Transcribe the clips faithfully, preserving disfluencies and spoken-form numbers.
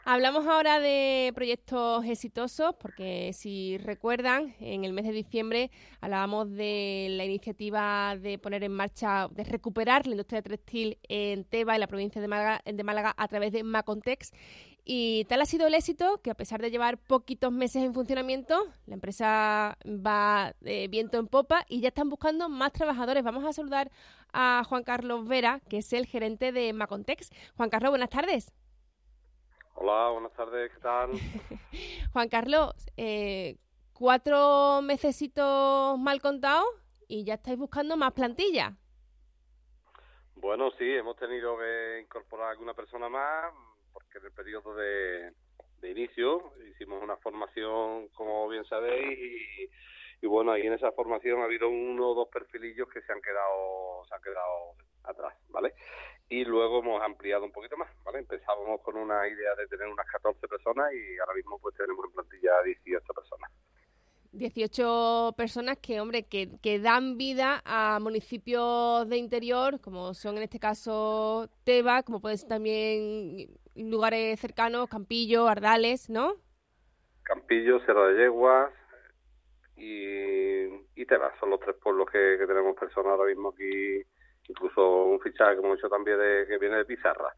Hablamos ahora de proyectos exitosos, porque si recuerdan, en el mes de diciembre hablábamos de la iniciativa de poner en marcha, de recuperar la industria textil en Teba, en la provincia de Málaga, de Málaga a través de Macontex. Y tal ha sido el éxito que, a pesar de llevar poquitos meses en funcionamiento, la empresa va de viento en popa y ya están buscando más trabajadores. Vamos a saludar a Juan Carlos Vera, que es el gerente de Macontex. Juan Carlos, buenas tardes. Hola, buenas tardes, ¿qué tal? Juan Carlos, eh, cuatro mesecitos mal contados y ya estáis buscando más plantilla. Bueno, sí, hemos tenido que incorporar a alguna persona más, porque en el periodo de, de inicio hicimos una formación, como bien sabéis, y, y bueno, ahí en esa formación ha habido uno o dos perfilillos que se han quedado, se han quedado atrás, ¿vale? Y luego hemos ampliado un poquito más, ¿vale? Empezábamos con una idea de tener unas catorce personas y ahora mismo pues tenemos en plantilla dieciocho personas. dieciocho personas que, hombre, que, que dan vida a municipios de interior, como son en este caso Teba, como pueden ser también lugares cercanos, Campillo, Ardales, ¿no? Campillo, Sierra de Yeguas y, y Tebas, son los tres pueblos que, que tenemos personas ahora mismo aquí. Incluso un fichaje que hemos hecho también de, que viene de Pizarra.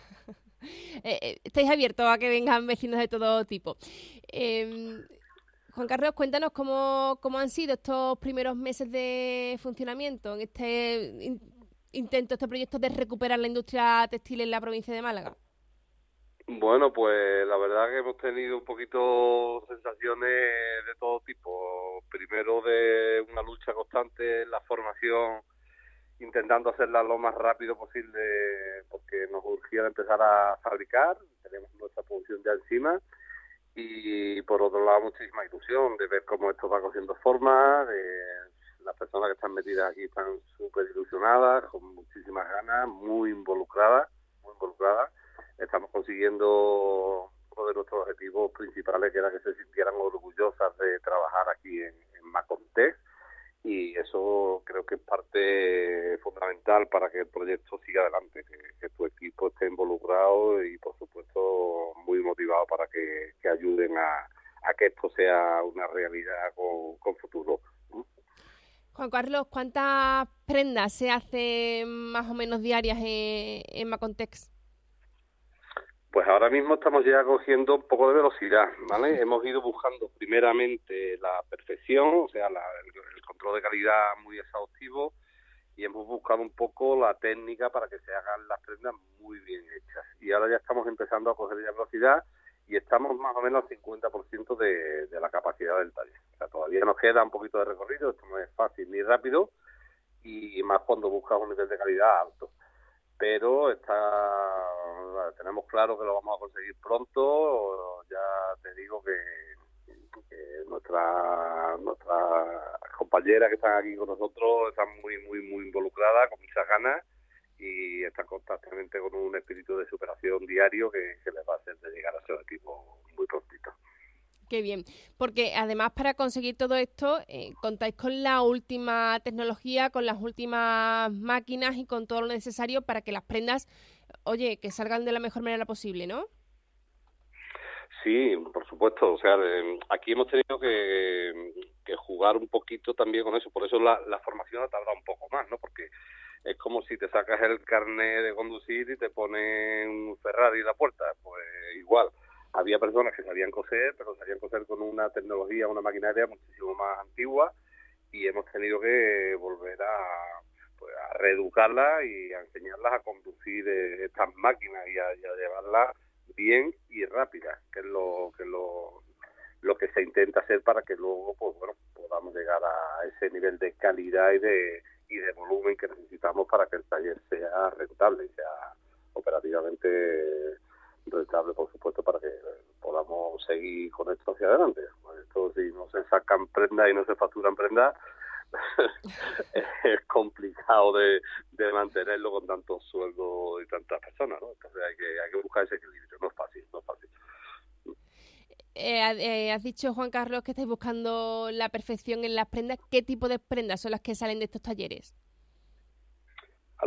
eh, eh, estáis abiertos a que vengan vecinos de todo tipo. Eh, Juan Carlos, cuéntanos cómo, cómo han sido estos primeros meses de funcionamiento en este in, intento, este proyecto de recuperar la industria textil en la provincia de Málaga. Bueno, pues la verdad que hemos tenido un poquito sensaciones de todo tipo. Primero de una lucha constante en la formación, intentando hacerla lo más rápido posible porque nos urgía empezar a fabricar, tenemos nuestra producción ya encima, y por otro lado muchísima ilusión de ver cómo esto va cogiendo forma, de las personas que están metidas aquí están súper ilusionadas, con muchísimas ganas, muy involucradas, muy involucradas. Estamos consiguiendo uno de nuestros objetivos principales, que era que se sintieran orgullosas de trabajar aquí en, en Macontex, y eso creo que es parte fundamental para que el proyecto siga adelante, que, que tu equipo esté involucrado y por supuesto muy motivado para que, que ayuden a, a que esto sea una realidad con, con futuro. Juan Carlos, ¿cuántas prendas se hacen más o menos diarias en, en Macontex? Pues ahora mismo estamos ya cogiendo un poco de velocidad, ¿vale? Hemos ido buscando primeramente la perfección, o sea, la, el, el control de calidad muy exhaustivo, y hemos buscado un poco la técnica para que se hagan las prendas muy bien hechas. Y ahora ya estamos empezando a coger ya velocidad y estamos más o menos al cincuenta por ciento de, de la capacidad del taller. O sea, todavía nos queda un poquito de recorrido, esto no es fácil ni rápido, y más cuando buscas un nivel de calidad alto. Pero está, tenemos claro que lo vamos a conseguir pronto. Ya te digo que, que nuestra nuestras compañeras que están aquí con nosotros están muy muy muy involucradas, con muchas ganas, y están constantemente con un espíritu de superación diario que, que les va a hacer de llegar a ese objetivo muy prontito. Qué bien, porque además para conseguir todo esto eh, contáis con la última tecnología, con las últimas máquinas y con todo lo necesario para que las prendas, oye, que salgan de la mejor manera posible, ¿no? Sí, por supuesto. O sea, eh, aquí hemos tenido que, que jugar un poquito también con eso. Por eso la, la formación ha tardado un poco más, ¿no? Porque es como si te sacas el carnet de conducir y te ponen un Ferrari en la puerta. Pues igual. Había personas que sabían coser, pero sabían coser con una tecnología, una maquinaria muchísimo más antigua, y hemos tenido que volver a, pues, a reeducarlas y a enseñarlas a conducir eh, estas máquinas y a, y a llevarlas bien y rápidas, que es lo que lo, lo que se intenta hacer para que luego pues bueno podamos llegar a ese nivel de calidad y de y de volumen que necesitamos para que el taller sea rentable y sea operativamente rentable, por supuesto, para que podamos seguir con esto hacia adelante. Pues esto, si no se sacan prendas y no se facturan prendas, es complicado de, de mantenerlo con tantos sueldos y tantas personas, ¿no? Entonces hay que hay que buscar ese equilibrio. No es fácil, no es fácil. Eh, eh, has dicho, Juan Carlos, que estáis buscando la perfección en las prendas. ¿Qué tipo de prendas son las que salen de estos talleres?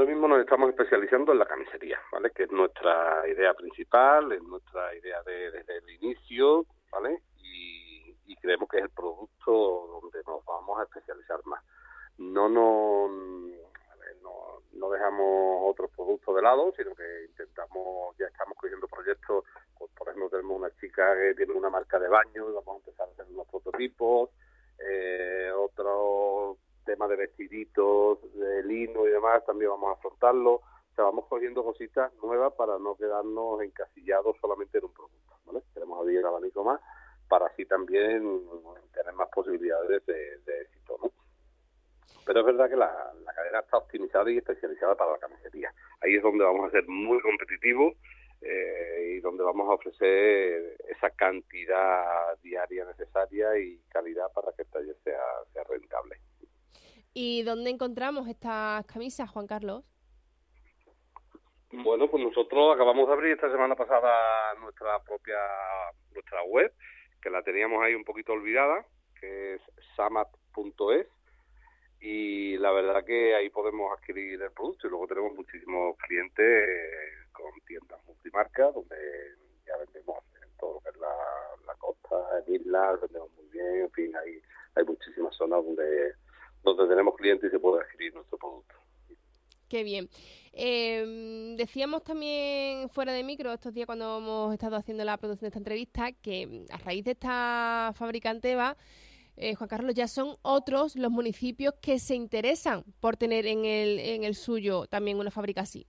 ahora mismo nos estamos especializando en la camisería, ¿vale? Que es nuestra idea principal, es nuestra idea de, desde el inicio, ¿vale? Y, y creemos que es el producto donde nos vamos a especializar más. No nos no, no dejamos otros productos de lado, sino que intentamos, ya estamos cogiendo proyectos, pues, por ejemplo, tenemos una chica que tiene una marca de baño y vamos a empezar a hacer unos prototipos, eh, otro tema de vestiditos, de lino y demás, también vamos a afrontarlo. O sea, vamos cogiendo cositas nuevas para no quedarnos encasillados solamente en un producto, ¿vale? Queremos abrir el abanico más para así también tener más posibilidades de, de éxito, ¿no? Pero es verdad que la, la cadena está optimizada y especializada para la camisería. Ahí es donde vamos a ser muy competitivos eh, y donde vamos a ofrecer esa cantidad diaria necesaria y calidad para que el taller sea, sea rentable. ¿Y dónde encontramos estas camisas, Juan Carlos? Bueno, pues nosotros acabamos de abrir esta semana pasada nuestra propia nuestra web, que la teníamos ahí un poquito olvidada, que es samat punto es, y la verdad que ahí podemos adquirir el producto, y luego tenemos muchísimos clientes eh, con tiendas multimarcas, donde ya vendemos en todo lo que es la, la costa, en islas, vendemos muy bien, en fin, hay, hay muchísimas zonas donde donde tenemos clientes y se puede adquirir nuestro producto. Qué bien. Eh, decíamos también fuera de micro estos días cuando hemos estado haciendo la producción de esta entrevista que a raíz de esta fabricante EVA, eh, Juan Carlos, ya son otros los municipios que se interesan por tener en el, en el suyo también una fábrica así.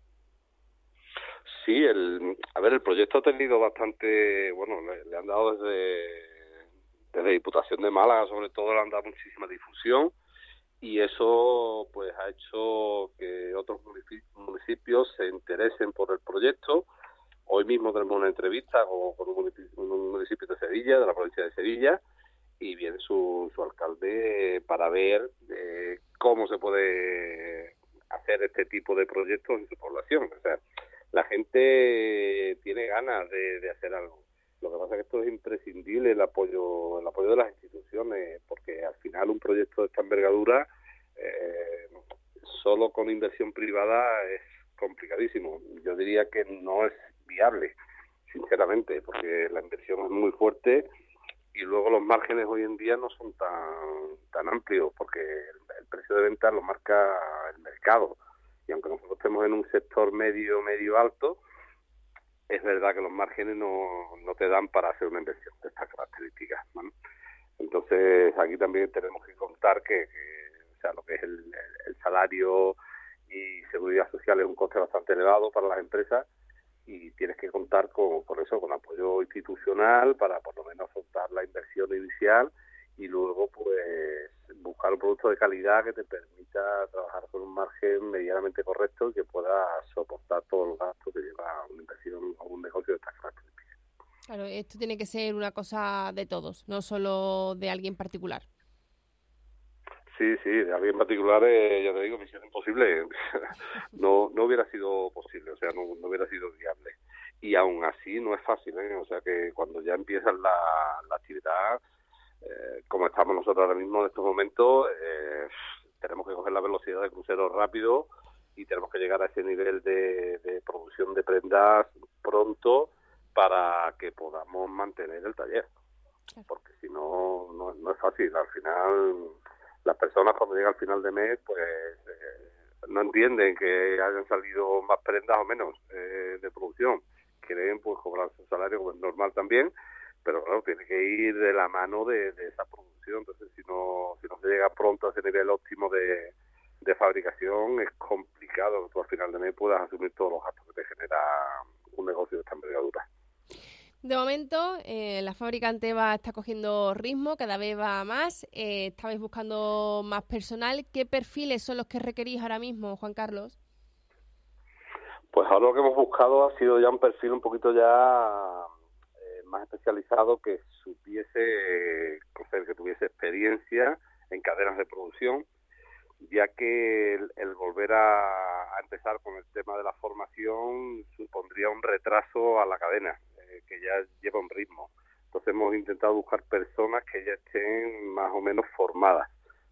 Sí, el, a ver, el proyecto ha tenido bastante, bueno, le, le han dado desde... desde Diputación de Málaga, sobre todo, le han dado muchísima difusión y eso pues ha hecho que otros municipios se interesen por el proyecto. Hoy mismo tenemos una entrevista con, con un, municipio, un municipio de Sevilla, de la provincia de Sevilla, y viene su, su alcalde para ver eh, cómo se puede hacer este tipo de proyectos en su población. O sea, la gente tiene ganas de, de hacer algo. Lo que pasa es que esto es imprescindible, el apoyo el apoyo de las instituciones, porque al final un proyecto de esta envergadura, eh, solo con inversión privada es complicadísimo. Yo diría que no es viable, sinceramente, porque la inversión es muy fuerte y luego los márgenes hoy en día no son tan tan amplios, porque el, el precio de venta lo marca el mercado. Y aunque nosotros estemos en un sector medio, medio alto, es verdad que los márgenes no, no te dan para hacer una inversión de estas características, ¿no? Entonces, aquí también tenemos que contar que, que o sea, lo que es el, el salario y seguridad social es un coste bastante elevado para las empresas y tienes que contar con, por eso, con apoyo institucional para por lo menos afrontar la inversión inicial y luego, pues, buscar un producto de calidad que te permita trabajar con un margen medianamente correcto y que pueda soportar todos los gastos que lleva una inversión o un negocio de estas características. Claro, esto tiene que ser una cosa de todos, no solo de alguien particular. Sí, sí, de alguien particular, eh, ya te digo, misión imposible. no no hubiera sido posible, o sea, no, no hubiera sido viable. Y aún así no es fácil, ¿eh? O sea, que cuando ya empiezas la, la actividad, eh, como estamos nosotros ahora mismo en estos momentos, eh, tenemos que coger la velocidad de crucero rápido y tenemos que llegar a ese nivel de, de producción de prendas pronto para que podamos mantener el taller. Porque si no, no, no es fácil. Al final, las personas cuando llegan al final de mes, pues eh, no entienden que hayan salido más prendas o menos eh, de producción. Quieren pues cobrar su salario como es normal también, pero claro, tiene que ir de la mano de, de esa producción. Entonces, si no si no se llega pronto a ese nivel óptimo de, de fabricación, es complicado que tú al final de mes puedas asumir todos los gastos que te genera un negocio de esta envergadura. De momento, eh, la fábrica Anteva está cogiendo ritmo, cada vez va más. Eh, estabais buscando más personal. ¿Qué perfiles son los que requerís ahora mismo, Juan Carlos? Pues ahora lo que hemos buscado ha sido ya un perfil un poquito ya eh, más especializado, que supiese, eh, que tuviese experiencia en cadenas de producción, ya que el, el volver a, a empezar con el tema de la formación supondría un retraso a la cadena, eh, que ya lleva un ritmo. Entonces hemos intentado buscar personas que ya estén más o menos formadas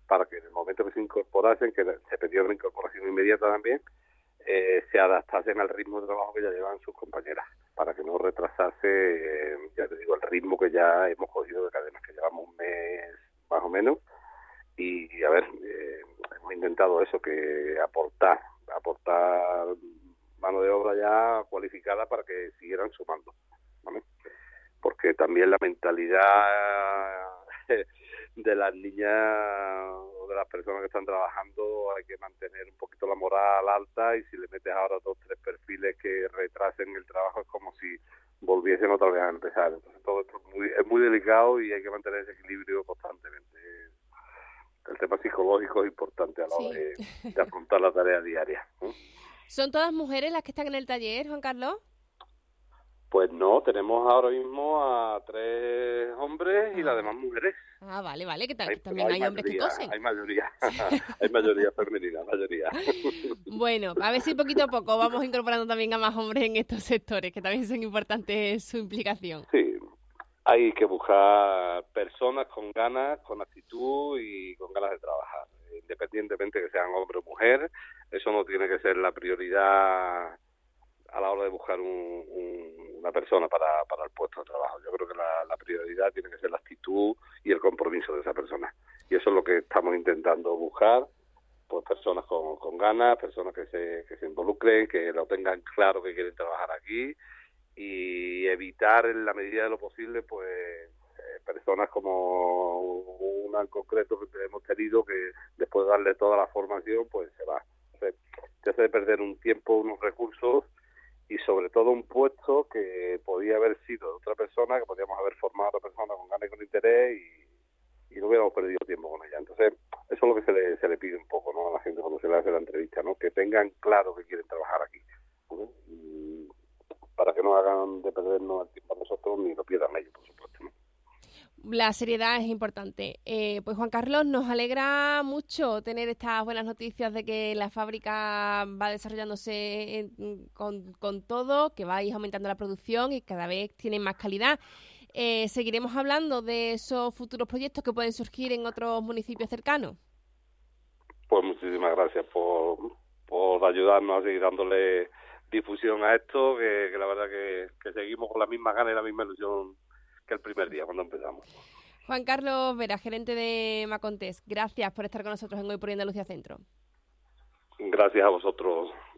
para que en el momento que se incorporasen, que se pedía una incorporación inmediata también, eh, se adaptasen al ritmo de trabajo que ya llevan sus compañeras, para que no retrasase, eh, ya te digo, el ritmo que ya hemos cogido de cadenas, que llevamos un mes más o menos, y a ver, eh, hemos intentado eso, que aportar, aportar mano de obra ya cualificada para que siguieran sumando, ¿vale? Porque también la mentalidad de las niñas o de las personas que están trabajando hay que mantener un poquito la moral alta, y si le metes ahora dos tres perfiles que retrasen el trabajo es como si volviesen otra vez a empezar. Entonces todo esto es muy, es muy delicado y hay que mantener ese equilibrio constantemente. El tema psicológico es importante a la hora Sí. de, de afrontar la tarea diaria, ¿no? ¿Son todas mujeres las que están en el taller, Juan Carlos? Pues no, tenemos ahora mismo a tres hombres ah. y las demás mujeres. Ah, vale, vale, que, tal, Hay, que también hay, hay hombres que mayoría, cosen. Hay mayoría, hay mayoría femenina, mayoría. Bueno, a ver si poquito a poco vamos incorporando también a más hombres en estos sectores, que también son importantes su implicación. Sí, hay que buscar personas con ganas, con actitud y con ganas de trabajar, independientemente que sean hombre o mujer. Eso no tiene que ser la prioridad a la hora de buscar un, un, una persona para, para el puesto de trabajo. Yo creo que la, la prioridad tiene que ser la actitud y el compromiso de esa persona. Y eso es lo que estamos intentando buscar, pues personas con, con ganas, personas que se, que se involucren, que lo tengan claro que quieren trabajar aquí, y evitar en la medida de lo posible pues eh, personas como una en concreto que hemos tenido, que después de darle toda la formación pues se va. Entonces, te hace perder un tiempo, unos recursos y sobre todo un puesto que podía haber sido de otra persona, que podíamos haber formado a otra persona con ganas y con interés, y, y no hubiéramos perdido tiempo con ella. Entonces, eso es lo que se le, se le pide un poco, ¿no?, a la gente cuando se le hace la entrevista, ¿no?, que tengan claro que quieren trabajar aquí, ¿no?, y para que no hagan de perdernos el tiempo a nosotros ni lo pierdan ellos, por supuesto, ¿no? La seriedad es importante. Eh, pues Juan Carlos, nos alegra mucho tener estas buenas noticias de que la fábrica va desarrollándose en, con, con todo, que vais aumentando la producción y cada vez tienen más calidad. Eh, ¿Seguiremos hablando de esos futuros proyectos que pueden surgir en otros municipios cercanos? Pues muchísimas gracias por, por ayudarnos a seguir dándole difusión a esto, que, que la verdad que, que seguimos con la misma gana y la misma ilusión que el primer día cuando empezamos. Juan Carlos Vera, gerente de Macontés, gracias por estar con nosotros en Hoy por Andalucía Centro. Gracias a vosotros